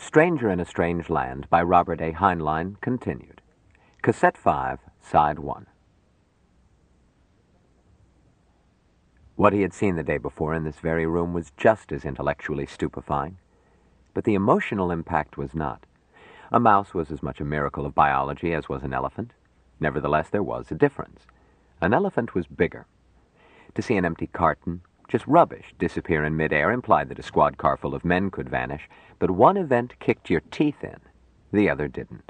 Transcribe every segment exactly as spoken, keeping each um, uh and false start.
Stranger in a Strange Land by Robert A. Heinlein continued. Cassette five, Side one. What he had seen the day before in this very room was just as intellectually stupefying, but the emotional impact was not. A mouse was as much a miracle of biology as was an elephant. Nevertheless, there was a difference. An elephant was bigger. To see an empty carton, just rubbish, disappear in midair implied that a squad car full of men could vanish, but one event kicked your teeth in. The other didn't.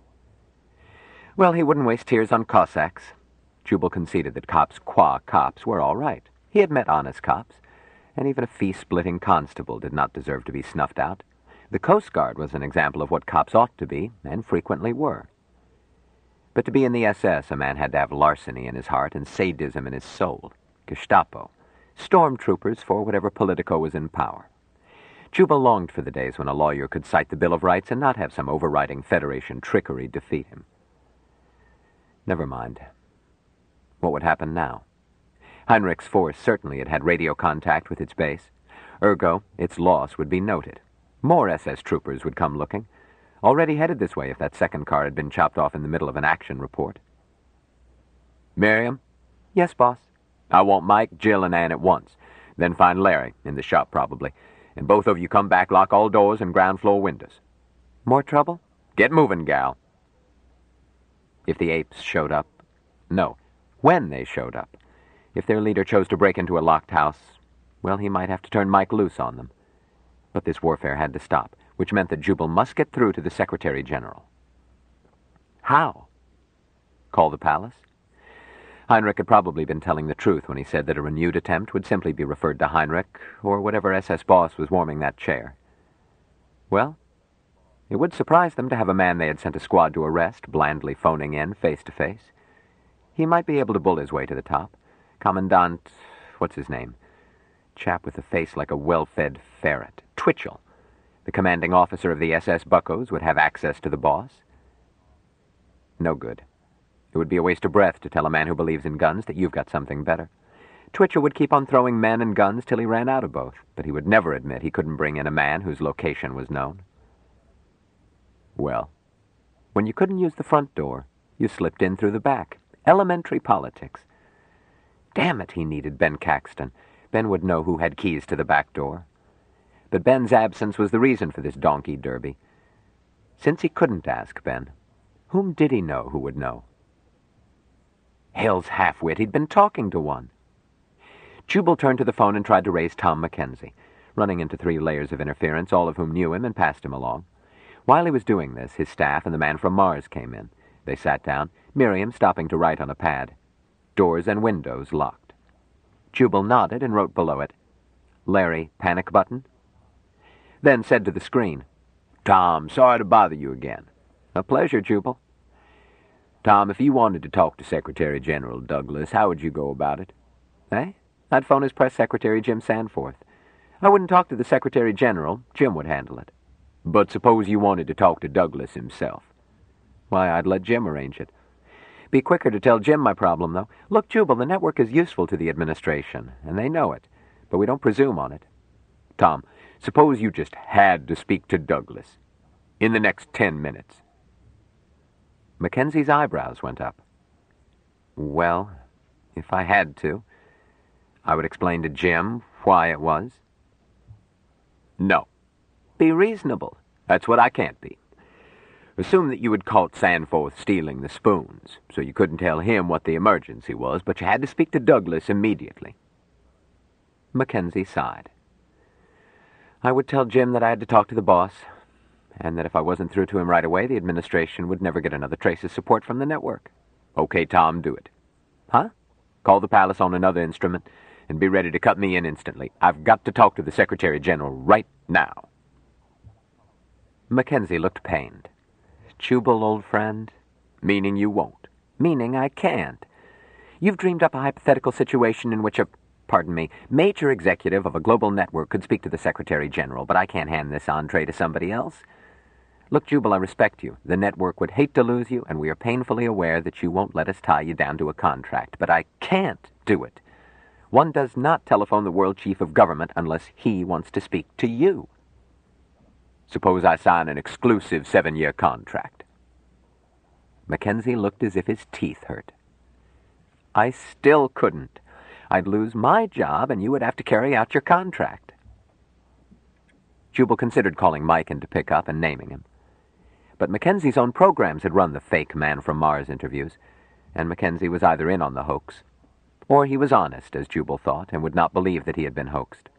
Well, he wouldn't waste tears on Cossacks. Jubal conceded that cops qua cops were all right. He had met honest cops, and even a fee-splitting constable did not deserve to be snuffed out. The Coast Guard was an example of what cops ought to be, and frequently were. But to be in the S S, a man had to have larceny in his heart and sadism in his soul. Gestapo. Stormtroopers for whatever Politico was in power. Jubal longed for the days when a lawyer could cite the Bill of Rights and not have some overriding Federation trickery defeat him. Never mind. What would happen now? Heinrich's force certainly had had radio contact with its base. Ergo, its loss would be noted. More S S troopers would come looking. Already headed this way if that second car had been chopped off in the middle of an action report. Miriam? Yes, boss. I want Mike, Jill, and Ann at once. Then find Larry, in the shop probably. And both of you come back, lock all doors and ground floor windows. More trouble? Get moving, gal. If the apes showed up? No, when they showed up. If their leader chose to break into a locked house, well, he might have to turn Mike loose on them. But this warfare had to stop, which meant that Jubal must get through to the Secretary General. How? Call the palace? Heinrich had probably been telling the truth when he said that a renewed attempt would simply be referred to Heinrich or whatever S S boss was warming that chair. Well, it would surprise them to have a man they had sent a squad to arrest blandly phoning in face to face. He might be able to bull his way to the top. Commandant, what's his name? Chap with a face like a well-fed ferret. Twitchell. The commanding officer of the S S Buckos would have access to the boss. No good. It would be a waste of breath to tell a man who believes in guns that you've got something better. Twitchell would keep on throwing men and guns till he ran out of both, but he would never admit he couldn't bring in a man whose location was known. Well, when you couldn't use the front door, you slipped in through the back. Elementary politics. Damn it, he needed Ben Caxton. Ben would know who had keys to the back door. But Ben's absence was the reason for this donkey derby. Since he couldn't ask Ben, whom did he know who would know? Hell's half-wit, he'd been talking to one. Jubal turned to the phone and tried to raise Tom Mackenzie, running into three layers of interference, all of whom knew him and passed him along. While he was doing this, his staff and the man from Mars came in. They sat down, Miriam stopping to write on a pad. Doors and windows locked. Jubal nodded and wrote below it, Larry, panic button. Then said to the screen, Tom, sorry to bother you again. A pleasure, Jubal. Tom, if you wanted to talk to Secretary General Douglas, how would you go about it? Eh? I'd phone his press secretary, Jim Sanforth. I wouldn't talk to the Secretary General. Jim would handle it. But suppose you wanted to talk to Douglas himself. Why, I'd let Jim arrange it. Be quicker to tell Jim my problem, though. Look, Jubal, the network is useful to the administration, and they know it, but we don't presume on it. Tom, suppose you just had to speak to Douglas. In the next ten minutes. Mackenzie's eyebrows went up. Well, if I had to, I would explain to Jim why it was. No. Be reasonable. That's what I can't be. Assume that you had caught Sanforth stealing the spoons, so you couldn't tell him what the emergency was, but you had to speak to Douglas immediately. Mackenzie sighed. I would tell Jim that I had to talk to the boss, and that if I wasn't through to him right away, the administration would never get another trace of support from the network. Okay, Tom, do it. Huh? Call the palace on another instrument, and be ready to cut me in instantly. I've got to talk to the Secretary General right now. Mackenzie looked pained. Jubal, old friend? Meaning you won't. Meaning I can't. You've dreamed up a hypothetical situation in which a, pardon me, major executive of a global network could speak to the Secretary General, but I can't hand this entree to somebody else. Look, Jubal, I respect you. The network would hate to lose you, and we are painfully aware that you won't let us tie you down to a contract, but I can't do it. One does not telephone the world chief of government unless he wants to speak to you. Suppose I sign an exclusive seven-year contract. Mackenzie looked as if his teeth hurt. I still couldn't. I'd lose my job, and you would have to carry out your contract. Jubal considered calling Mike in to pick up and naming him. But Mackenzie's own programs had run the fake Man from Mars interviews, and Mackenzie was either in on the hoax, or he was honest, as Jubal thought, and would not believe that he had been hoaxed.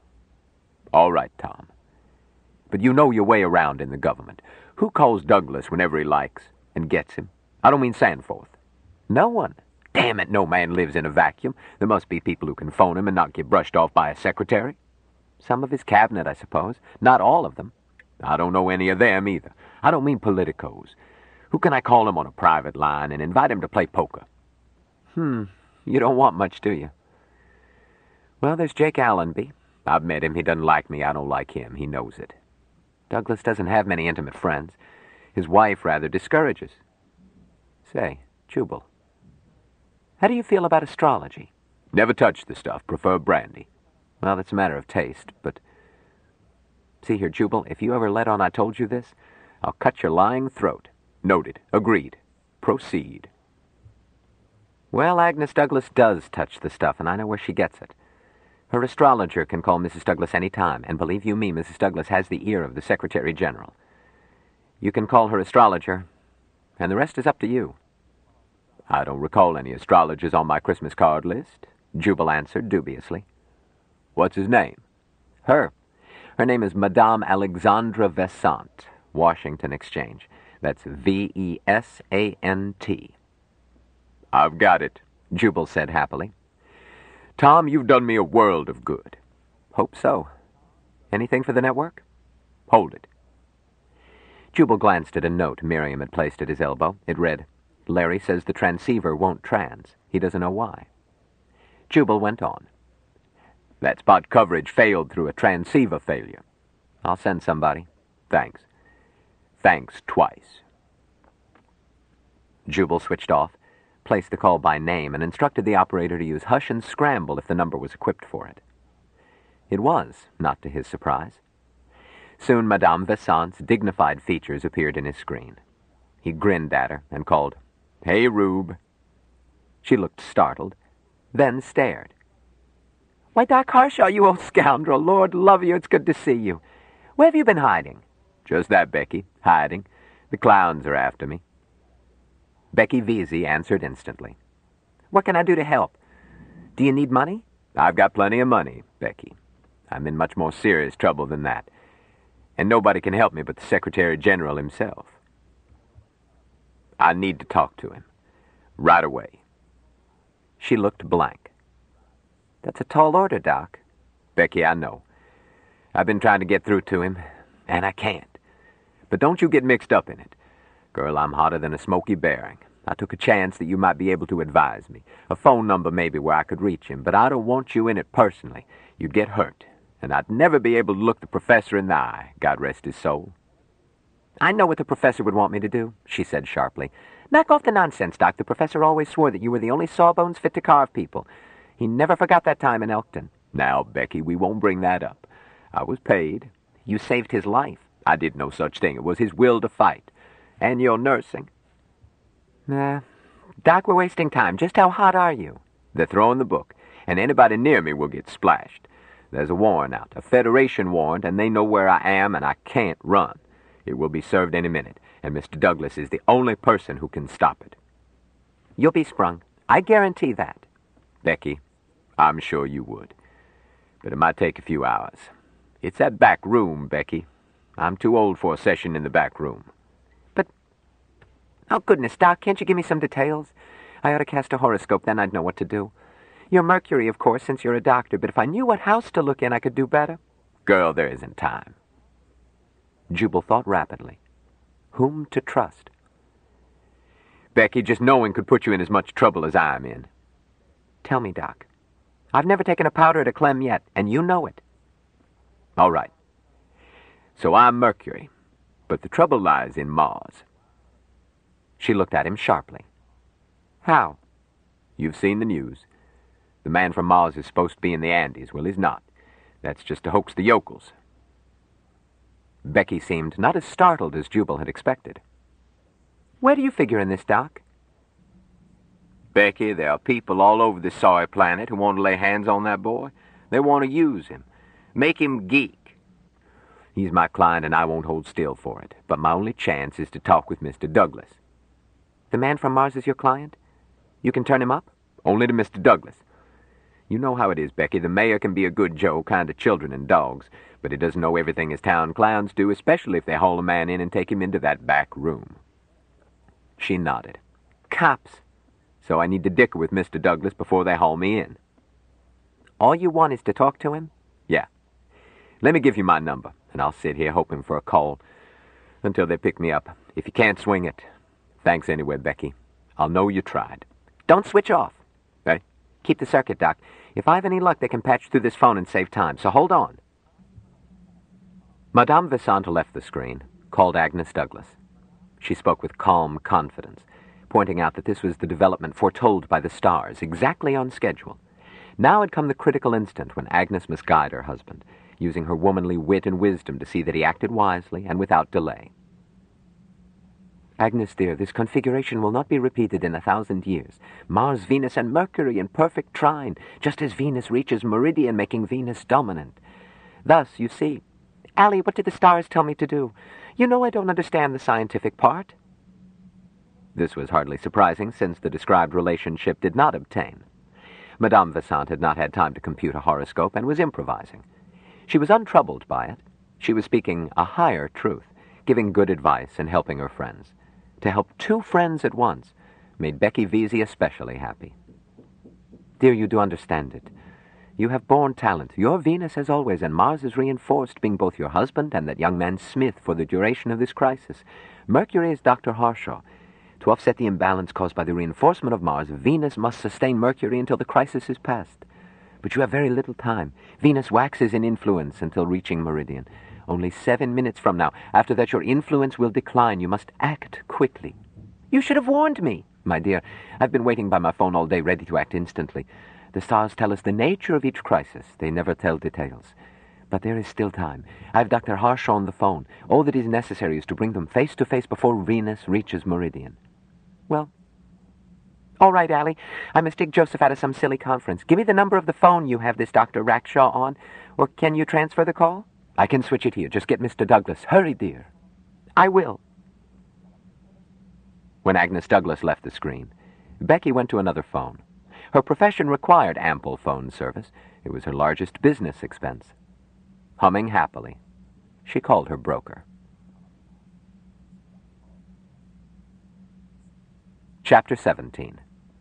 All right, Tom. But you know your way around in the government. Who calls Douglas whenever he likes and gets him? I don't mean Sanforth. No one. Damn it, no man lives in a vacuum. There must be people who can phone him and not get brushed off by a secretary. Some of his cabinet, I suppose. Not all of them. I don't know any of them, either. I don't mean politicos. Who can I call him on a private line and invite him to play poker? Hmm, you don't want much, do you? Well, there's Jake Allenby. I've met him. He doesn't like me. I don't like him. He knows it. Douglas doesn't have many intimate friends. His wife rather discourages. Say, Jubal, how do you feel about astrology? Never touched the stuff. Prefer brandy. Well, that's a matter of taste, but... See here, Jubal, if you ever let on I told you this, I'll cut your lying throat. Noted. Agreed. Proceed. Well, Agnes Douglas does touch the stuff, and I know where she gets it. Her astrologer can call Missus Douglas any time, and believe you me, Missus Douglas has the ear of the Secretary General. You can call her astrologer, and the rest is up to you. I don't recall any astrologers on my Christmas card list, Jubal answered dubiously. What's his name? Her. Her name is Madame Alexandra Vesant, Washington Exchange. That's V E S A N T. I've got it, Jubal said happily. Tom, you've done me a world of good. Hope so. Anything for the network? Hold it. Jubal glanced at a note Miriam had placed at his elbow. It read, Larry says the transceiver won't trans. He doesn't know why. Jubal went on. That spot coverage failed through a transceiver failure. I'll send somebody. Thanks. Thanks twice. Jubal switched off, placed the call by name, and instructed the operator to use hush and scramble if the number was equipped for it. It was, not to his surprise. Soon Madame Vesant's dignified features appeared in his screen. He grinned at her and called, Hey, Rube. She looked startled, then stared. Why, Doc Harshaw, you old scoundrel. Lord love you, it's good to see you. Where have you been hiding? Just that, Becky. Hiding. The clowns are after me. Becky Veazey answered instantly. What can I do to help? Do you need money? I've got plenty of money, Becky. I'm in much more serious trouble than that. And nobody can help me but the Secretary General himself. I need to talk to him. Right away. She looked blank. That's a tall order, Doc. Becky, I know. I've been trying to get through to him, and I can't. But don't you get mixed up in it. Girl, I'm hotter than a smoky bearing. I took a chance that you might be able to advise me. A phone number maybe where I could reach him, but I don't want you in it personally. You'd get hurt, and I'd never be able to look the professor in the eye, God rest his soul. I know what the professor would want me to do, she said sharply. Knock off the nonsense, Doc. The professor always swore that you were the only sawbones fit to carve people. He never forgot that time in Elkton. Now, Becky, we won't bring that up. I was paid. You saved his life. I did no such thing. It was his will to fight. And you're nursing. Nah. Doc, we're wasting time. Just how hot are you? They're throwing the book, and anybody near me will get splashed. There's a warrant out, a Federation warrant, and they know where I am, and I can't run. It will be served any minute, and Mister Douglas is the only person who can stop it. You'll be sprung. I guarantee that. Becky, I'm sure you would. But it might take a few hours. It's that back room, Becky. I'm too old for a session in the back room. But, oh goodness, Doc, can't you give me some details? I ought to cast a horoscope, then I'd know what to do. You're Mercury, of course, since you're a doctor, but if I knew what house to look in, I could do better. Girl, there isn't time. Jubal thought rapidly. Whom to trust? Becky, just knowing could put you in as much trouble as I'm in. Tell me, Doc. I've never taken a powder to Clem yet, and you know it. All right. So I'm Mercury, but the trouble lies in Mars. She looked at him sharply. How? You've seen the news. The man from Mars is supposed to be in the Andes. Well, he's not. That's just to hoax the yokels. Becky seemed not as startled as Jubal had expected. "Where do you figure in this, Doc?" "Becky, there are people all over this sorry planet who want to lay hands on that boy. They want to use him, make him geek. He's my client, and I won't hold still for it. But my only chance is to talk with Mister Douglas." "The man from Mars is your client? You can turn him up?" "Only to Mister Douglas. You know how it is, Becky. The mayor can be a good Joe, kind of children and dogs, but he doesn't know everything as town clowns do, especially if they haul a man in and take him into that back room." She nodded. "Cops. So I need to dicker with Mister Douglas before they haul me in." All you want is to talk to him?" "Yeah. Let me give you my number, and I'll sit here hoping for a call until they pick me up. If you can't swing it, thanks anyway, Becky. I'll know you tried." "Don't switch off." Hey? "Keep the circuit, Doc. If I have any luck, they can patch through this phone and save time, so hold on." Madame Visant left the screen, called Agnes Douglas. She spoke with calm confidence, pointing out that this was the development foretold by the stars, exactly on schedule. Now had come the critical instant when Agnes must guide her husband, using her womanly wit and wisdom to see that he acted wisely and without delay. "Agnes, dear, this configuration will not be repeated in a thousand years. Mars, Venus, and Mercury in perfect trine, just as Venus reaches meridian, making Venus dominant. Thus, you see—" "Allie, what did the stars tell me to do? You know I don't understand the scientific part." This was hardly surprising, since the described relationship did not obtain. Madame Visant had not had time to compute a horoscope and was improvising. She was untroubled by it. She was speaking a higher truth, giving good advice and helping her friends. To help two friends at once made Becky Vesey especially happy. "Dear, you do understand it. You have born talent. Your Venus as always, and Mars is reinforced, being both your husband and that young man Smith for the duration of this crisis. Mercury is Doctor Harshaw. To offset the imbalance caused by the reinforcement of Mars, Venus must sustain Mercury until the crisis is past. But you have very little time. Venus waxes in influence until reaching meridian. Only seven minutes from now. After that, your influence will decline. You must act quickly." "You should have warned me." "My dear, I've been waiting by my phone all day, ready to act instantly. The stars tell us the nature of each crisis. They never tell details. But there is still time. I have Doctor Harshaw on the phone. All that is necessary is to bring them face to face before Venus reaches meridian." "Well, all right, Allie. I must dig Joseph out of some silly conference. Give me the number of the phone you have this Doctor Rackshaw on, or can you transfer the call?" "I can switch it here. Just get Mister Douglas. Hurry, dear." "I will." When Agnes Douglas left the screen, Becky went to another phone. Her profession required ample phone service. It was her largest business expense. Humming happily, she called her broker. Chapter seventeen.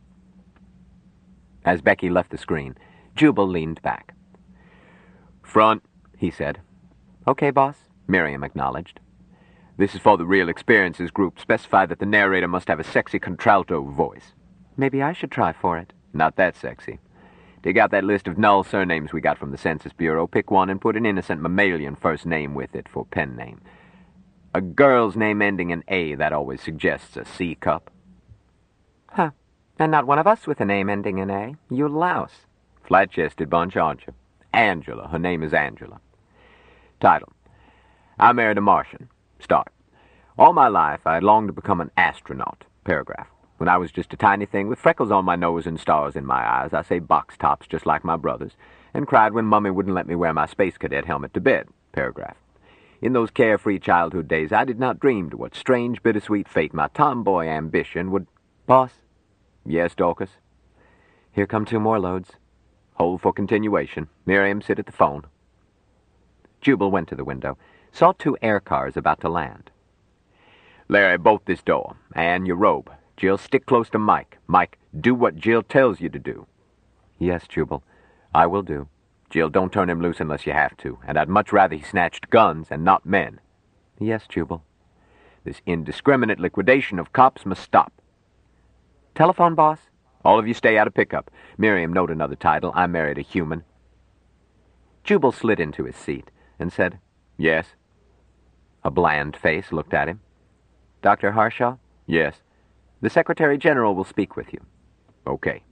As Becky left the screen, Jubal leaned back. "Front," he said. "Okay, boss," Miriam acknowledged. "This is for the Real Experiences group. Specify that the narrator must have a sexy contralto voice." "Maybe I should try for it." "Not that sexy. Dig out that list of null surnames we got from the Census Bureau. Pick one and put an innocent mammalian first name with it for pen name. A girl's name ending in A, that always suggests a C cup." "Huh. And not one of us with a name ending in A. You louse." "Flat-chested bunch, aren't you? Angela. Her name is Angela." Title: I married a Martian. Start: All my life I had longed to become an astronaut. Paragraph: When I was just a tiny thing with freckles on my nose and stars in my eyes, I say box tops just like my brothers, and cried when Mummy wouldn't let me wear my space cadet helmet to bed. Paragraph: In those carefree childhood days, I did not dream to what strange, bittersweet fate my tomboy ambition would... "Boss." "Yes, Dorcas?" "Here come two more loads." "Hold for continuation. Miriam, sit at the phone." Jubal went to the window, saw two air cars about to land. "Larry, bolt this door. Anne, your robe. Jill, stick close to Mike. Mike, do what Jill tells you to do." "Yes, Jubal, I will do." "Jill, don't turn him loose unless you have to, and I'd much rather he snatched guns and not men." "Yes, Jubal." "This indiscriminate liquidation of cops must stop." "Telephone, boss." "All of you stay out of pickup. Miriam, note another title. I married a human." Jubal slid into his seat and said, "Yes." A bland face looked at him. "Doctor Harshaw?" "Yes." "The Secretary General will speak with you." "Okay."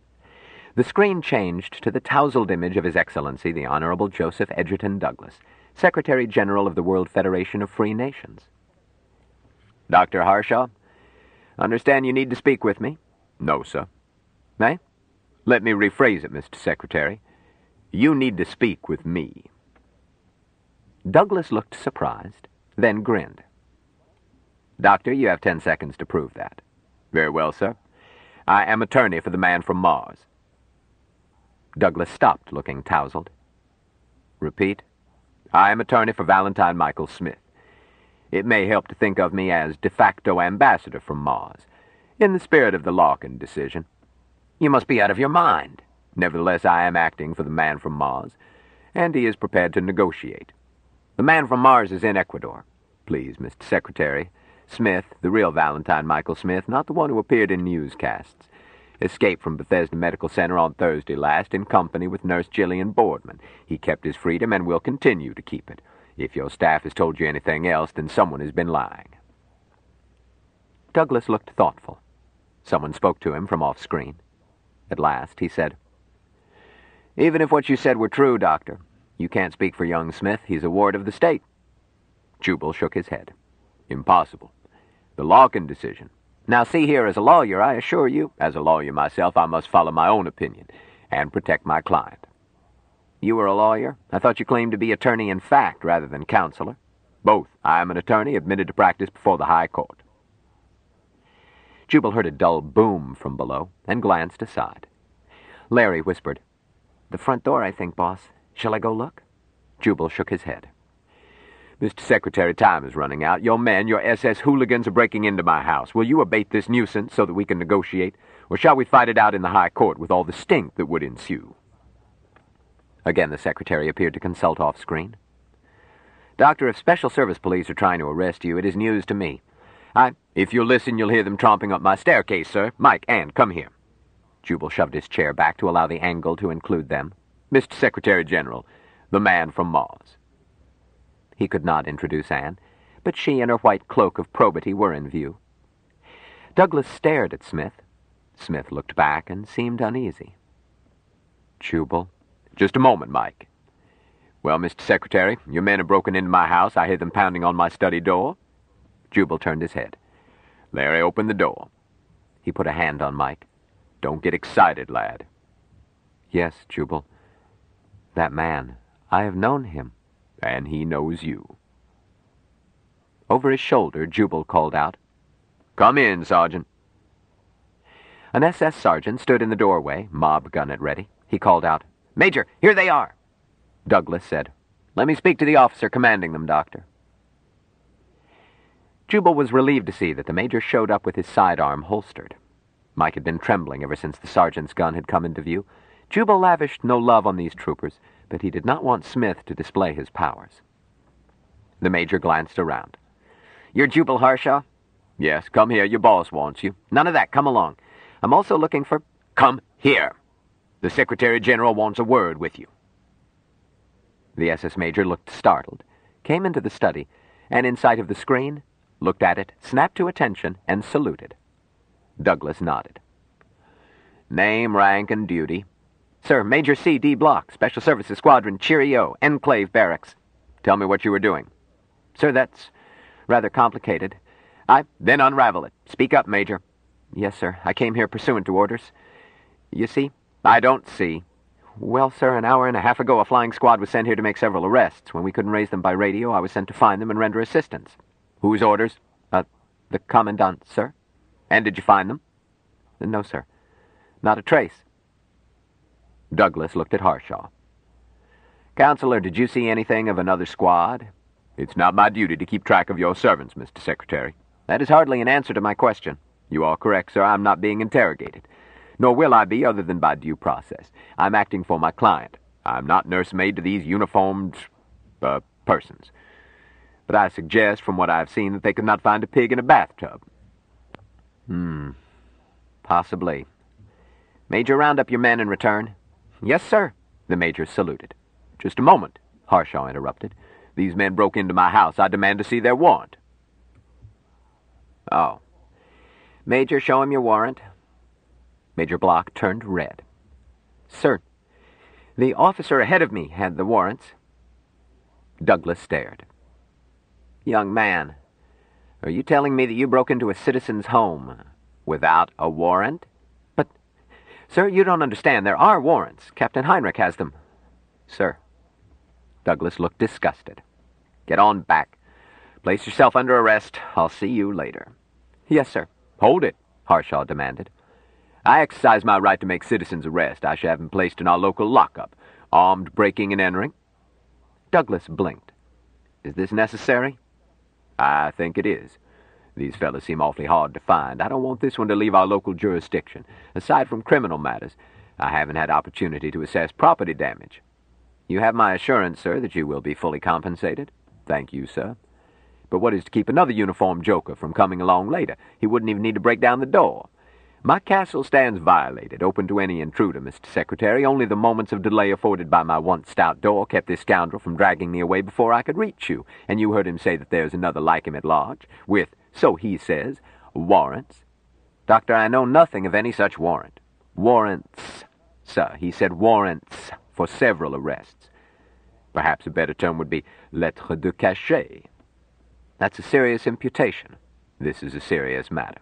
The screen changed to the tousled image of His Excellency, the Honorable Joseph Edgerton Douglas, Secretary General of the World Federation of Free Nations. Doctor Harshaw, understand you need to speak with me? No, sir. Eh? Let me rephrase it, Mister Secretary. You need to speak with me. Douglas looked surprised, then grinned. Doctor, you have ten seconds to prove that. Very well, sir. I am attorney for the man from Mars. Douglas stopped, looking tousled. Repeat. I am attorney for Valentine Michael Smith. It may help to think of me as de facto ambassador from Mars, in the spirit of the Larkin decision. You must be out of your mind. Nevertheless, I am acting for the man from Mars, and he is prepared to negotiate. The man from Mars is in Ecuador. Please, Mister Secretary, Smith, the real Valentine Michael Smith, not the one who appeared in newscasts, escaped from Bethesda Medical Center on Thursday last in company with Nurse Jillian Boardman. He kept his freedom and will continue to keep it. If your staff has told you anything else, then someone has been lying. Douglas looked thoughtful. Someone spoke to him from off-screen. At last, he said, Even if what you said were true, Doctor, you can't speak for young Smith. He's a ward of the state. Jubal shook his head. Impossible. The Larkin decision. Now, see here, as a lawyer, I assure you, as a lawyer myself, I must follow my own opinion and protect my client. You were a lawyer? I thought you claimed to be attorney in fact rather than counselor. Both. I am an attorney admitted to practice before the High Court. Jubal heard a dull boom from below and glanced aside. Larry whispered, The front door, I think, boss. Shall I go look? Jubal shook his head. Mister Secretary, time is running out. Your men, your S S hooligans, are breaking into my house. Will you abate this nuisance so that we can negotiate, or shall we fight it out in the High Court with all the stink that would ensue? Again, the Secretary appeared to consult off-screen. Doctor, if Special Service Police are trying to arrest you, it is news to me. I... If you'll listen, you'll hear them tromping up my staircase, sir. Mike, Ann, come here. Jubal shoved his chair back to allow the angle to include them. Mister Secretary General, the man from Mars. He could not introduce Anne, but she and her white cloak of probity were in view. Douglas stared at Smith. Smith looked back and seemed uneasy. Jubal. Just a moment, Mike. Well, Mister Secretary, your men have broken into my house. I hear them pounding on my study door. Jubal turned his head. Larry, open the door. He put a hand on Mike. Don't get excited, lad. Yes, Jubal. That man, I have known him. And he knows you. Over his shoulder, Jubal called out, Come in, Sergeant. An S S sergeant stood in the doorway, mob gun at ready. He called out, Major, here they are. Douglas said, Let me speak to the officer commanding them, Doctor. Jubal was relieved to see that the major showed up with his sidearm holstered. Mike had been trembling ever since the sergeant's gun had come into view. Jubal lavished no love on these troopers, but he did not want Smith to display his powers. The major glanced around. You're Jubal Harshaw? Yes, come here. Your boss wants you. None of that. Come along. I'm also looking for... Come here. The Secretary General wants a word with you. The S S major looked startled, came into the study, and in sight of the screen, looked at it, snapped to attention, and saluted. Douglas nodded. Name, rank, and duty. Sir, Major C D Block, Special Services Squadron, Cheerio, Enclave Barracks. Tell me what you were doing. Sir, that's rather complicated. I... Then unravel it. Speak up, Major. Yes, sir. I came here pursuant to orders. You see? I don't see. Well, sir, an hour and a half ago, a flying squad was sent here to make several arrests. When we couldn't raise them by radio, I was sent to find them and render assistance. Whose orders? Uh, the Commandant, sir. And did you find them? No, sir. Not a trace. Douglas looked at Harshaw. Counselor, did you see anything of another squad? It's not my duty to keep track of your servants, Mister Secretary. That is hardly an answer to my question. You are correct, sir. I'm not being interrogated. Nor will I be other than by due process. I'm acting for my client. I'm not nursemaid to these uniformed, uh, persons. But I suggest, from what I've seen, that they could not find a pig in a bathtub. Hmm. Possibly. Major, round up your men and return. Yes, sir. The major saluted. Just a moment, Harshaw interrupted. These men broke into my house. I demand to see their warrant. Oh. Major, show him your warrant. Major Block turned red. Sir, the officer ahead of me had the warrants. Douglas stared. Young man, are you telling me that you broke into a citizen's home without a warrant? But, sir, you don't understand. There are warrants. Captain Heinrich has them. Sir. Douglas looked disgusted. Get on back. Place yourself under arrest. I'll see you later. Yes, sir. Hold it, Harshaw demanded. I exercise my right to make citizens arrest. I shall have him placed in our local lockup. Armed breaking and entering. Douglas blinked. Is this necessary? I think it is. These fellas seem awfully hard to find. I don't want this one to leave our local jurisdiction. Aside from criminal matters, I haven't had opportunity to assess property damage. You have my assurance, sir, that you will be fully compensated. Thank you, sir. But what is to keep another uniformed joker from coming along later? He wouldn't even need to break down the door. My castle stands violated, open to any intruder, Mister Secretary. Only the moments of delay afforded by my once stout door kept this scoundrel from dragging me away before I could reach you. And you heard him say that there's another like him at large, with, so he says, warrants. Doctor, I know nothing of any such warrant. Warrants, sir. He said warrants for several arrests. Perhaps a better term would be lettre de cachet. That's a serious imputation. This is a serious matter.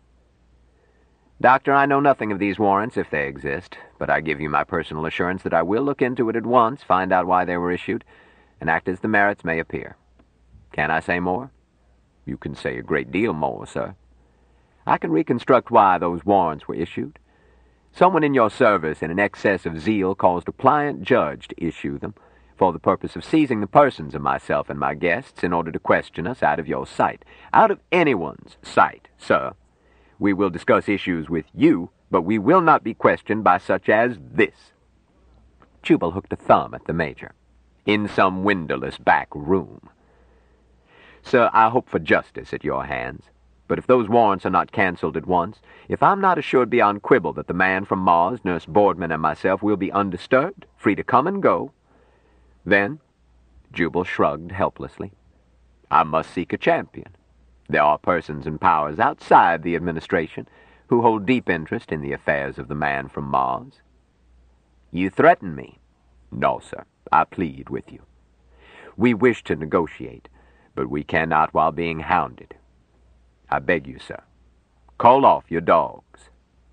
Doctor, I know nothing of these warrants, if they exist, but I give you my personal assurance that I will look into it at once, find out why they were issued, and act as the merits may appear. Can I say more? You can say a great deal more, sir. I can reconstruct why those warrants were issued. Someone in your service, in an excess of zeal, caused a pliant judge to issue them, for the purpose of seizing the persons of myself and my guests in order to question us out of your sight. Out of anyone's sight, sir. We will discuss issues with you, but we will not be questioned by such as this. Jubal hooked a thumb at the Major. In some windowless back room. Sir, I hope for justice at your hands. But if those warrants are not cancelled at once, if I'm not assured beyond quibble that the man from Mars, Nurse Boardman, and myself will be undisturbed, free to come and go, then, Jubal shrugged helplessly, I must seek a champion. There are persons and powers outside the administration who hold deep interest in the affairs of the man from Mars. You threaten me. No, sir. I plead with you. We wish to negotiate, but we cannot while being hounded. I beg you, sir. Call off your dogs.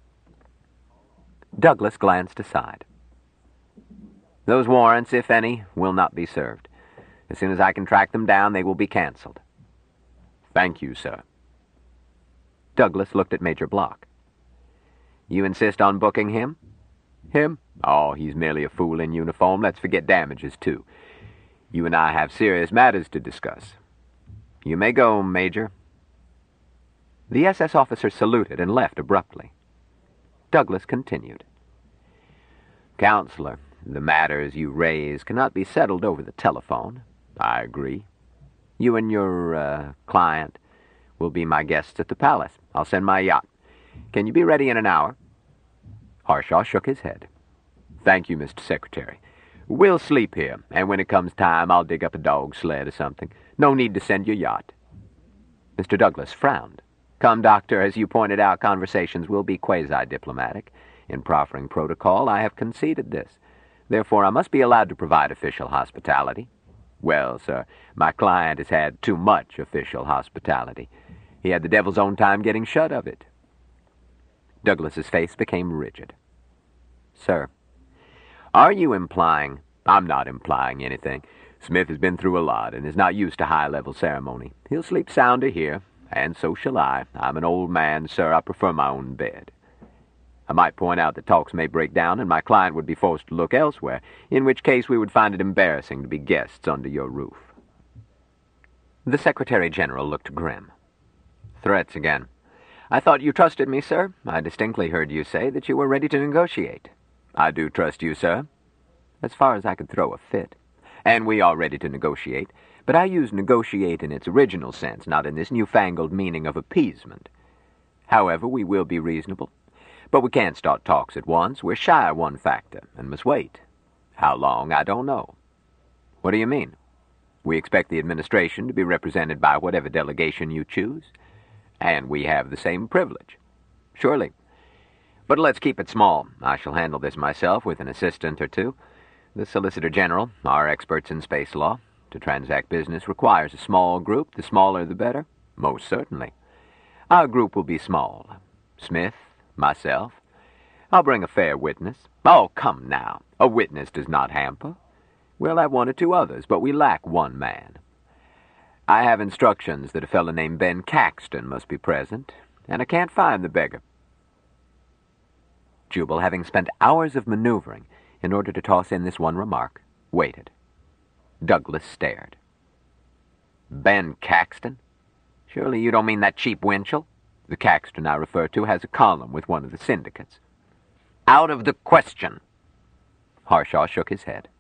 Douglas glanced aside. Those warrants, if any, will not be served. As soon as I can track them down, they will be cancelled. Thank you, sir. Douglas looked at Major Block. You insist on booking him? Him? Oh, he's merely a fool in uniform. Let's forget damages, too. You and I have serious matters to discuss. You may go, Major. The S S officer saluted and left abruptly. Douglas continued. Counselor, the matters you raise cannot be settled over the telephone. I agree. You and your, uh, client will be my guests at the palace. I'll send my yacht. Can you be ready in an hour? Harshaw shook his head. Thank you, Mister Secretary. We'll sleep here, and when it comes time, I'll dig up a dog sled or something. No need to send your yacht. Mister Douglas frowned. Come, Doctor, as you pointed out, conversations will be quasi-diplomatic. In proffering protocol, I have conceded this. Therefore, I must be allowed to provide official hospitality. Well, sir, my client has had too much official hospitality. He had the devil's own time getting shut of it. Douglas's face became rigid. Sir, are you implying... I'm not implying anything. Smith has been through a lot and is not used to high-level ceremony. He'll sleep sounder here, and so shall I. I'm an old man, sir. I prefer my own bed. I might point out that talks may break down and my client would be forced to look elsewhere, in which case we would find it embarrassing to be guests under your roof. The Secretary-General looked grim. Threats again. I thought you trusted me, sir. I distinctly heard you say that you were ready to negotiate. I do trust you, sir. As far as I could throw a fit. And we are ready to negotiate, but I use negotiate in its original sense, not in this newfangled meaning of appeasement. However, we will be reasonable. But we can't start talks at once. We're shy of one factor, and must wait. How long, I don't know. What do you mean? We expect the administration to be represented by whatever delegation you choose, and we have the same privilege. Surely. But let's keep it small. I shall handle this myself with an assistant or two. The Solicitor General, our experts in space law. To transact business requires a small group. The smaller the better. Most certainly. Our group will be small. Smith, myself. I'll bring a fair witness. Oh, come now. A witness does not hamper. We'll have one or two others, but we lack one man. I have instructions that a fellow named Ben Caxton must be present, and I can't find the beggar. Jubal, having spent hours of maneuvering in order to toss in this one remark, waited. Douglas stared. Ben Caxton? Surely you don't mean that cheap Winchell? The Caxton I refer to has a column with one of the syndicates. Out of the question. Harshaw shook his head.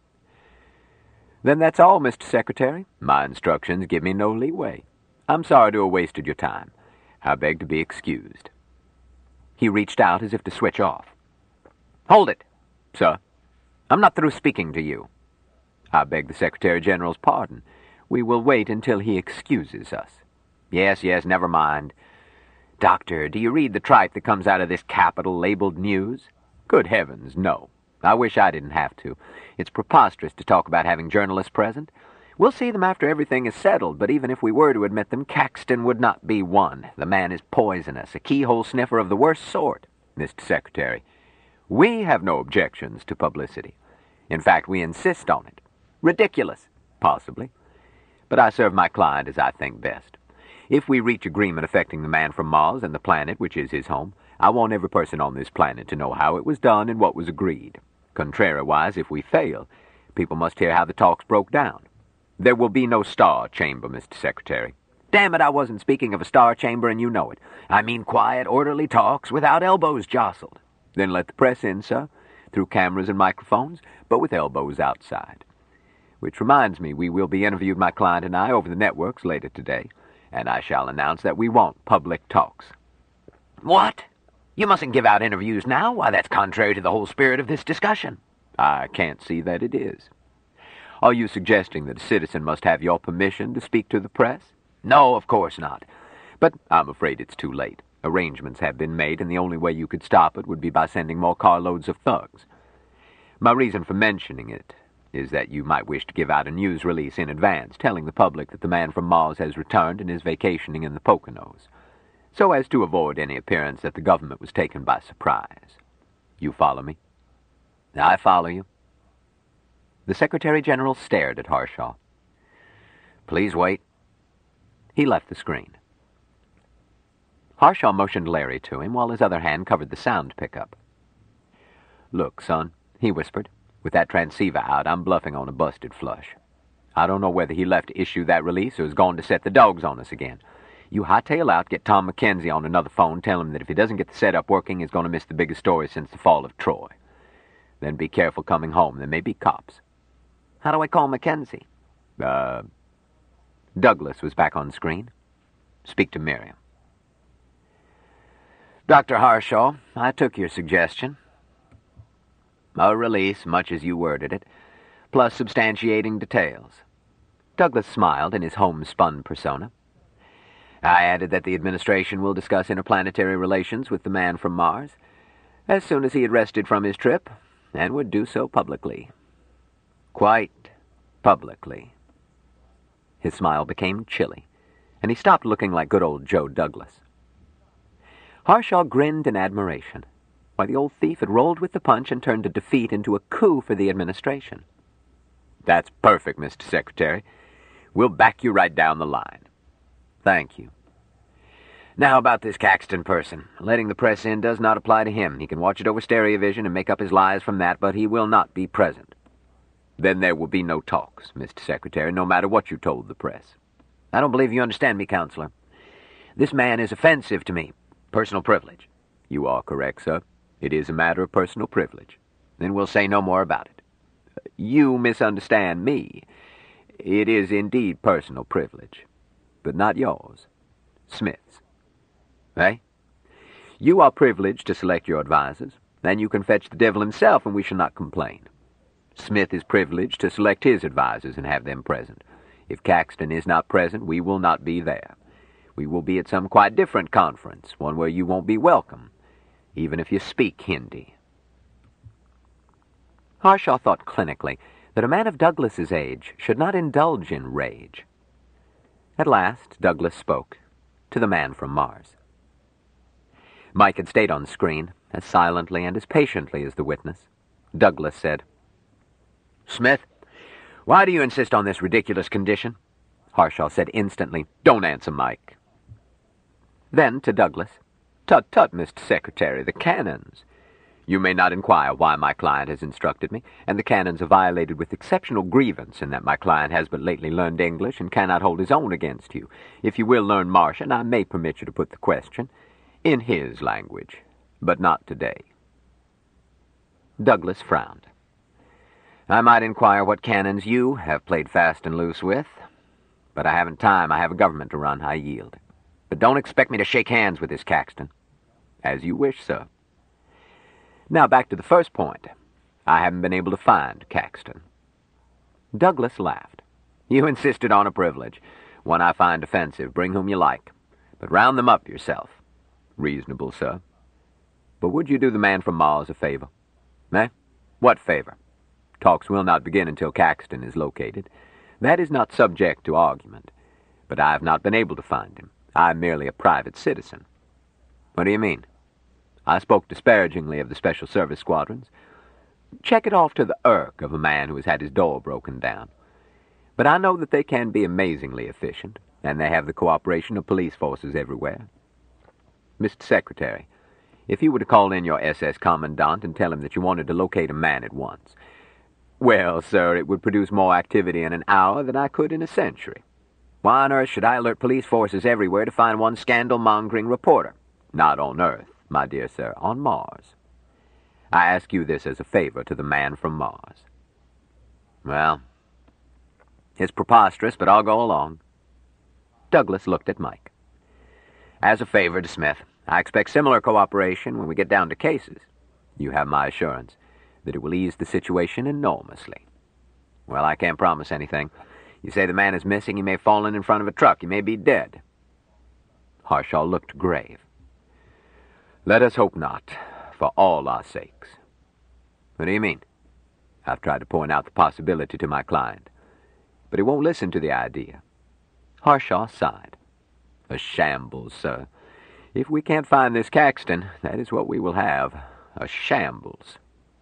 Then that's all, Mister Secretary. My instructions give me no leeway. I'm sorry to have wasted your time. I beg to be excused. He reached out as if to switch off. Hold it, sir. I'm not through speaking to you. I beg the Secretary General's pardon. We will wait until he excuses us. Yes, yes, never mind. Doctor, do you read the tripe that comes out of this Capitol labeled news? Good heavens, no. I wish I didn't have to. It's preposterous to talk about having journalists present. We'll see them after everything is settled, but even if we were to admit them, Caxton would not be one. The man is poisonous, a keyhole sniffer of the worst sort, Mister Secretary. We have no objections to publicity. In fact, we insist on it. Ridiculous, possibly. But I serve my client as I think best. If we reach agreement affecting the man from Mars and the planet, which is his home, I want every person on this planet to know how it was done and what was agreed. Contrariwise, if we fail, people must hear how the talks broke down. There will be no star chamber, Mister Secretary. Damn it, I wasn't speaking of a star chamber, and you know it. I mean quiet, orderly talks without elbows jostled. Then let the press in, sir, through cameras and microphones, but with elbows outside. Which reminds me, we will be interviewed, my client and I, over the networks later today, and I shall announce that we want public talks. What? You mustn't give out interviews now. Why, that's contrary to the whole spirit of this discussion. I can't see that it is. Are you suggesting that a citizen must have your permission to speak to the press? No, of course not. But I'm afraid it's too late. Arrangements have been made, and the only way you could stop it would be by sending more carloads of thugs. My reason for mentioning it is that you might wish to give out a news release in advance, telling the public that the man from Mars has returned and is vacationing in the Poconos, so as to avoid any appearance that the government was taken by surprise. You follow me? I follow you. The Secretary General stared at Harshaw. Please wait. He left the screen. Harshaw motioned Larry to him while his other hand covered the sound pickup. Look, son, he whispered, with that transceiver out, I'm bluffing on a busted flush. I don't know whether he left to issue that release or is going to set the dogs on us again. You hightail out, get Tom McKenzie on another phone, tell him that if he doesn't get the setup working, he's going to miss the biggest story since the fall of Troy. Then be careful coming home. There may be cops. How do I call McKenzie? Uh, Douglas was back on screen. Speak to Miriam. Doctor Harshaw, I took your suggestion. A release, much as you worded it, plus substantiating details. Douglas smiled in his homespun persona. I added that the administration will discuss interplanetary relations with the man from Mars as soon as he had rested from his trip, and would do so publicly. Quite publicly. His smile became chilly, and he stopped looking like good old Joe Douglas. Harshaw grinned in admiration. Why, the old thief had rolled with the punch and turned a defeat into a coup for the administration. That's perfect, Mister Secretary. We'll back you right down the line. Thank you. Now about this Caxton person. Letting the press in does not apply to him. He can watch it over stereovision and make up his lies from that, but he will not be present. Then there will be no talks, Mister Secretary, no matter what you told the press. I don't believe you understand me, Counselor. This man is offensive to me. Personal privilege. You are correct, sir. It is a matter of personal privilege. Then we'll say no more about it. You misunderstand me. It is indeed personal privilege, but not yours. Smith's. Eh? You are privileged to select your advisers. Then you can fetch the devil himself, and we shall not complain. Smith is privileged to select his advisers and have them present. If Caxton is not present, we will not be there. We will be at some quite different conference, one where you won't be welcome, even if you speak Hindi. Harshaw thought clinically that that a man of Douglas's age should not indulge in rage. At last, Douglas spoke to the man from Mars. Mike had stayed on screen, as silently and as patiently as the witness. Douglas said, "Smith, why do you insist on this ridiculous condition?" Harshaw said instantly, "Don't answer, Mike." Then to Douglas, "Tut, tut, Mister Secretary, the canons. You may not inquire why my client has instructed me, and the canons are violated with exceptional grievance in that my client has but lately learned English and cannot hold his own against you. If you will learn Martian, I may permit you to put the question in his language, but not today." Douglas frowned. "I might inquire what canons you have played fast and loose with, but I haven't time. I have a government to run. I yield. But don't expect me to shake hands with this Caxton." "As you wish, sir." Now back to the first point. I haven't been able to find Caxton. Douglas laughed. "You insisted on a privilege, one I find offensive. Bring whom you like, but round them up yourself." "Reasonable, sir. But would you do the man from Mars a favor?" "Eh? What favor?" "Talks will not begin until Caxton is located. That is not subject to argument. But I have not been able to find him. I am merely a private citizen." "What do you mean?" "I spoke disparagingly of the Special Service squadrons. Check it off to the irk of a man who has had his door broken down. But I know that they can be amazingly efficient, and they have the cooperation of police forces everywhere. Mister Secretary, if you were to call in your S S Commandant and tell him that you wanted to locate a man at once, well, sir, it would produce more activity in an hour than I could in a century. Why on earth should I alert police forces everywhere to find one scandal-mongering reporter? Not on Earth, my dear sir, on Mars. I ask you this as a favor to the man from Mars." "Well, it's preposterous, but I'll go along." Douglas looked at Mike. "As a favor to Smith, I expect similar cooperation when we get down to cases. You have my assurance that it will ease the situation enormously." "Well, I can't promise anything. You say the man is missing. He may have fallen in front of a truck. He may be dead." Harshaw looked grave. "Let us hope not, for all our sakes." "What do you mean?" "I've tried to point out the possibility to my client, but he won't listen to the idea." Harshaw sighed. "A shambles, sir. If we can't find this Caxton, that is what we will have, a shambles."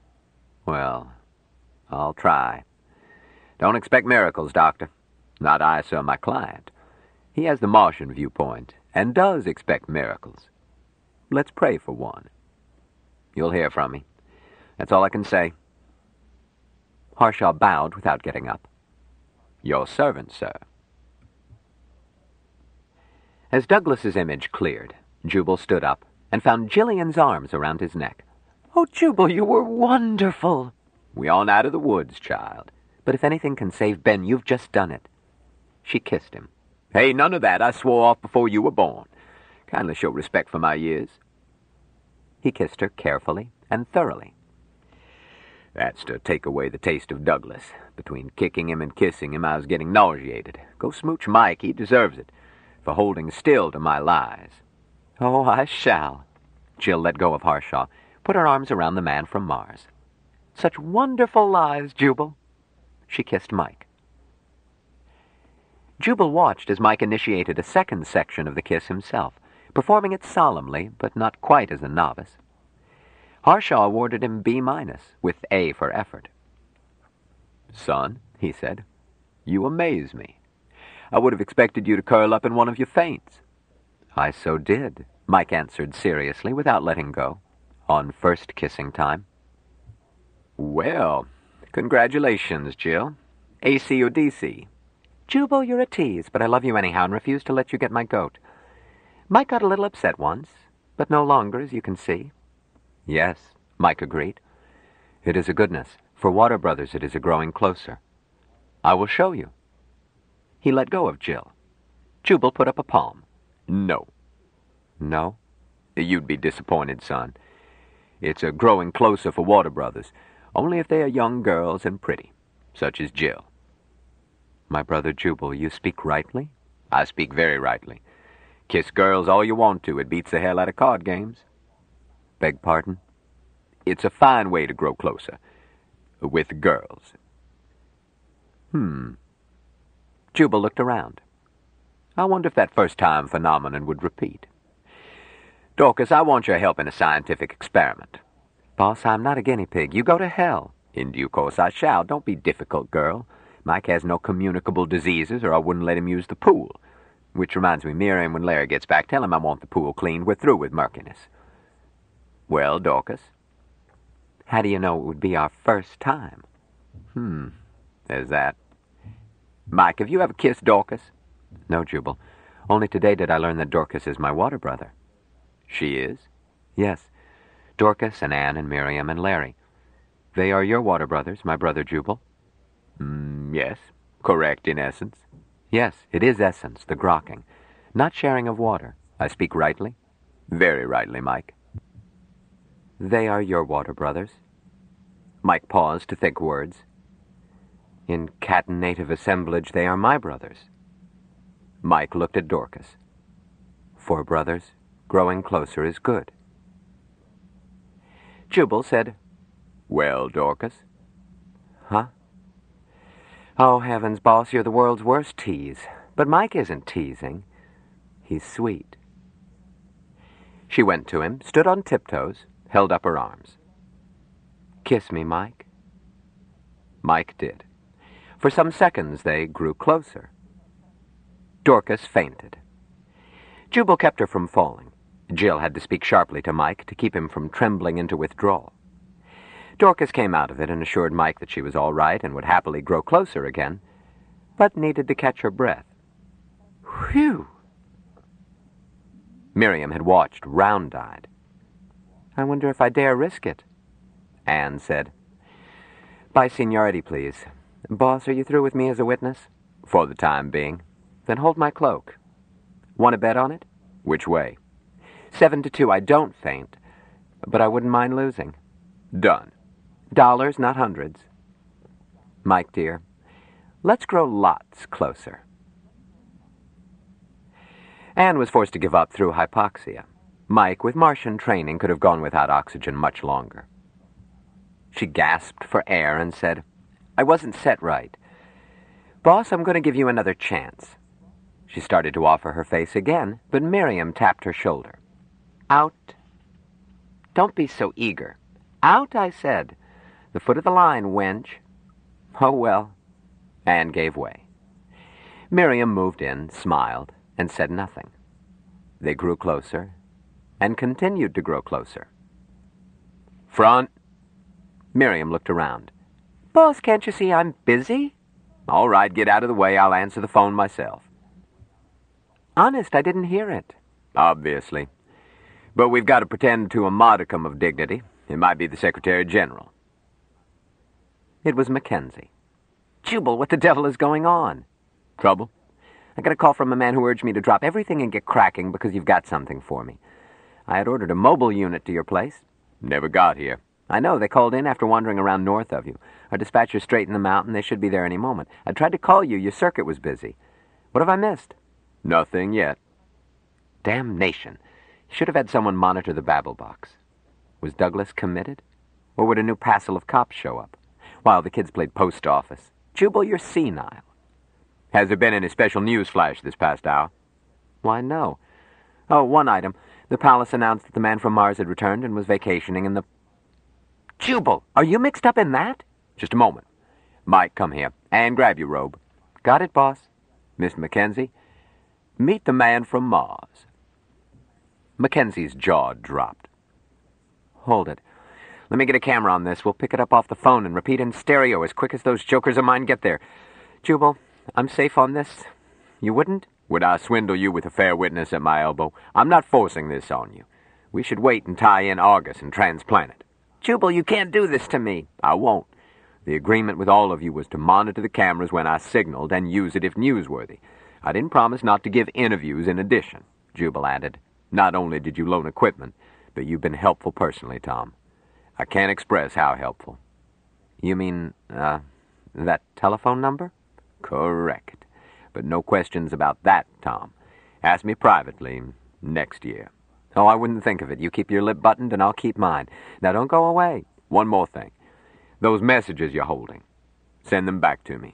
"Well, I'll try. Don't expect miracles, Doctor. Not I, sir, my client. He has the Martian viewpoint, and does expect miracles. Let's pray for one. You'll hear from me. That's all I can say." Harshaw bowed without getting up. "Your servant, sir." As Douglas's image cleared, Jubal stood up and found Jillian's arms around his neck. "Oh, Jubal, you were wonderful." "We aren't out of the woods, child. But if anything can save Ben, you've just done it." She kissed him. "Hey, none of that. I swore off before you were born. Kindly show respect for my years." He kissed her carefully and thoroughly. "That's to take away the taste of Douglas. Between kicking him and kissing him, I was getting nauseated. Go smooch Mike. He deserves it for holding still to my lies." "Oh, I shall." Jill let go of Harshaw, put her arms around the man from Mars. "Such wonderful lies, Jubal." She kissed Mike. Jubal watched as Mike initiated a second section of the kiss himself, performing it solemnly, but not quite as a novice. Harshaw awarded him B minus, with A for effort. "Son," he said, "you amaze me. I would have expected you to curl up in one of your faints." "I so did," Mike answered seriously, without letting go, "on first kissing time." "Well, congratulations, Jill. A C or D C? "Jubal, you're a tease, but I love you anyhow and refuse to let you get my goat. Mike got a little upset once, but no longer, as you can see." "Yes," Mike agreed. "It is a goodness. For Water Brothers it is a growing closer. I will show you." He let go of Jill. Jubal put up a palm. "No." "No?" "You'd be disappointed, son. It's a growing closer for Water Brothers, only if they are young girls and pretty, such as Jill." "My brother Jubal, you speak rightly?" "I speak very rightly. Kiss girls all you want to. It beats the hell out of card games." "Beg pardon?" "It's a fine way to grow closer. With girls." Hmm. Jubal looked around. I wonder if that first-time phenomenon would repeat. Dorcas, I want your help in a scientific experiment. Boss, I'm not a guinea pig. You go to hell. In due course I shall. Don't be difficult, girl. Mike has no communicable diseases, or I wouldn't let him use the pool. Which reminds me, Miriam, when Larry gets back, tell him I want the pool cleaned. We're through with murkiness. Well, Dorcas? How do you know it would be our first time? Hmm, there's that. Mike, have you ever kissed Dorcas? No, Jubal. Only today did I learn that Dorcas is my water brother. She is? Yes. Dorcas and Anne and Miriam and Larry. They are your water brothers, my brother Jubal. Mm, yes. Correct in essence. Yes, it is essence, the grokking. Not sharing of water. I speak rightly? Very rightly, Mike. They are your water brothers. Mike paused to think words. In catenative assemblage, they are my brothers. Mike looked at Dorcas. For brothers, growing closer is good. Jubal said, Well, Dorcas? Huh? Oh, heavens, boss, you're the world's worst tease. But Mike isn't teasing. He's sweet. She went to him, stood on tiptoes, held up her arms. Kiss me, Mike. Mike did. For some seconds they grew closer. Dorcas fainted. Jubal kept her from falling. Jill had to speak sharply to Mike to keep him from trembling into withdrawal. Dorcas came out of it and assured Mike that she was all right and would happily grow closer again, but needed to catch her breath. Whew! Miriam had watched, round-eyed. I wonder if I dare risk it. Anne said, By seniority, please. Boss, are you through with me as a witness? For the time being. Then hold my cloak. Want to bet on it? Which way? Seven to two. I don't faint, but I wouldn't mind losing. Done. Dollars, not hundreds. Mike, dear, let's grow lots closer. Anne was forced to give up through hypoxia. Mike, with Martian training, could have gone without oxygen much longer. She gasped for air and said, I wasn't set right. Boss, I'm going to give you another chance. She started to offer her face again, but Miriam tapped her shoulder. Out. Don't be so eager. Out, I said. The foot of the line, wench. Oh, well. Anne gave way. Miriam moved in, smiled, and said nothing. They grew closer, and continued to grow closer. Front. Miriam looked around. Boss, can't you see I'm busy? All right, get out of the way. I'll answer the phone myself. Honest, I didn't hear it. Obviously. But we've got to pretend to a modicum of dignity. It might be the Secretary General. It was Mackenzie. Jubal, what the devil is going on? Trouble? I got a call from a man who urged me to drop everything and get cracking because you've got something for me. I had ordered a mobile unit to your place. Never got here. I know, they called in after wandering around north of you. Our dispatchers straightened them out, and they should be there any moment. I tried to call you. Your circuit was busy. What have I missed? Nothing yet. Damnation. Should have had someone monitor the babble box. Was Douglas committed? Or would a new passel of cops show up? While the kids played post office. Jubal, you're senile. Has there been any special news flash this past hour? Why, no. Oh, one item. The palace announced that the man from Mars had returned and was vacationing in the... Jubal, are you mixed up in that? Just a moment. Mike, come here. And grab your robe. Got it, boss. Mister Mackenzie, meet the man from Mars. Mackenzie's jaw dropped. Hold it. Let me get a camera on this. We'll pick it up off the phone and repeat in stereo as quick as those jokers of mine get there. Jubal, I'm safe on this. You wouldn't? Would I swindle you with a fair witness at my elbow? I'm not forcing this on you. We should wait and tie in Argus and transplant it. Jubal, you can't do this to me. I won't. The agreement with all of you was to monitor the cameras when I signaled and use it if newsworthy. I didn't promise not to give interviews in addition, Jubal added. Not only did you loan equipment, but you've been helpful personally, Tom. I can't express how helpful. You mean, uh, that telephone number? Correct. But no questions about that, Tom. Ask me privately next year. Oh, I wouldn't think of it. You keep your lip buttoned and I'll keep mine. Now don't go away. One more thing. Those messages you're holding, send them back to me.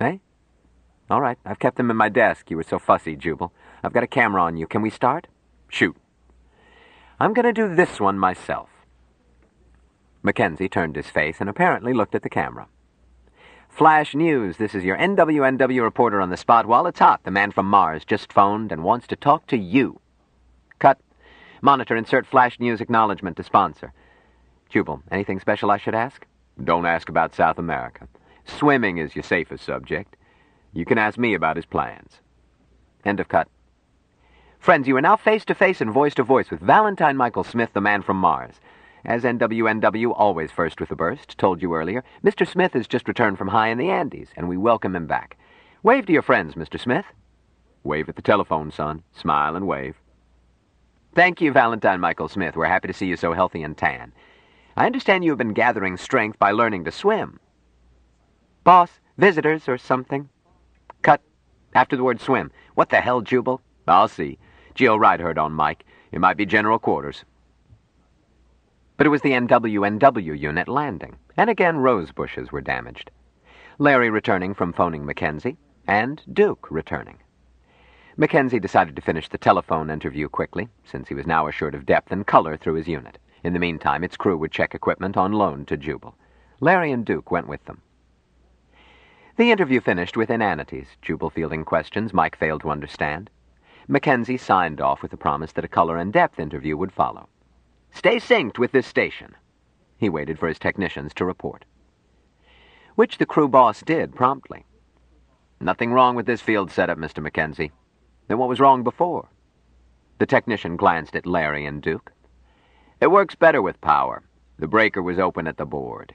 Eh? All right, I've kept them in my desk. You were so fussy, Jubal. I've got a camera on you. Can we start? Shoot. I'm going to do this one myself. Mackenzie turned his face and apparently looked at the camera. Flash News, this is your N W N W reporter on the spot. While it's hot, the man from Mars just phoned and wants to talk to you. Cut. Monitor, insert Flash News acknowledgement to sponsor. Jubal, anything special I should ask? Don't ask about South America. Swimming is your safest subject. You can ask me about his plans. End of cut. Friends, you are now face-to-face and voice-to-voice with Valentine Michael Smith, the man from Mars. As N W N W, always first with the burst, told you earlier, Mister Smith has just returned from high in the Andes, and we welcome him back. Wave to your friends, Mister Smith. Wave at the telephone, son. Smile and wave. Thank you, Valentine Michael Smith. We're happy to see you so healthy and tan. I understand you have been gathering strength by learning to swim. Boss, visitors or something? Cut. After the word swim. What the hell, Jubal? I'll see. Geo Reinhardt on mic. It might be general quarters. But it was the N W N W unit landing, and again rose bushes were damaged. Larry returning from phoning Mackenzie, and Duke returning. Mackenzie decided to finish the telephone interview quickly, since he was now assured of depth and color through his unit. In the meantime, its crew would check equipment on loan to Jubal. Larry and Duke went with them. The interview finished with inanities, Jubal fielding questions Mike failed to understand. Mackenzie signed off with the promise that a color and depth interview would follow. Stay synced with this station. He waited for his technicians to report. Which the crew boss did promptly. Nothing wrong with this field setup, Mister Mackenzie. Then what was wrong before? The technician glanced at Larry and Duke. It works better with power. The breaker was open at the board.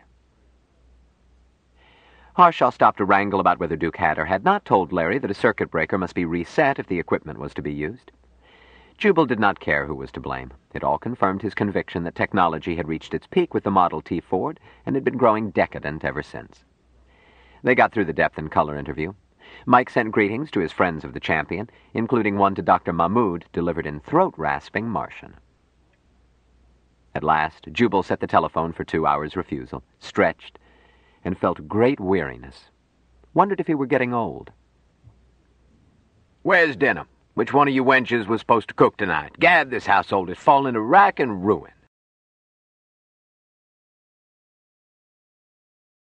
Harshaw stopped to wrangle about whether Duke had or had not told Larry that a circuit breaker must be reset if the equipment was to be used. Jubal did not care who was to blame. It all confirmed his conviction that technology had reached its peak with the Model T Ford and had been growing decadent ever since. They got through the depth and color interview. Mike sent greetings to his friends of the champion, including one to Doctor Mahmoud, delivered in throat-rasping Martian. At last, Jubal set the telephone for two hours' refusal, stretched, and felt great weariness. Wondered if he were getting old. Where's dinner? Which one of you wenches was supposed to cook tonight? Gad, this household has fallen into rack and ruin.